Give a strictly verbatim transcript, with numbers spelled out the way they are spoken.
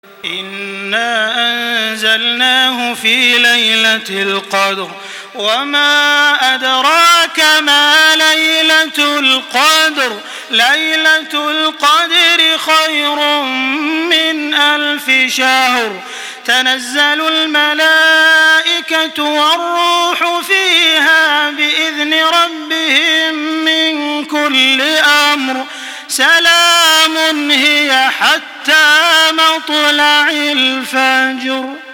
إنا أنزلناه في ليلة القدر وما أدراك ما ليلة القدر ليلة القدر خير من ألف شهر تنزل الملائكة والروح فيها بإذن ربهم من كل أمر سلام هي حتى مطلع الفجر.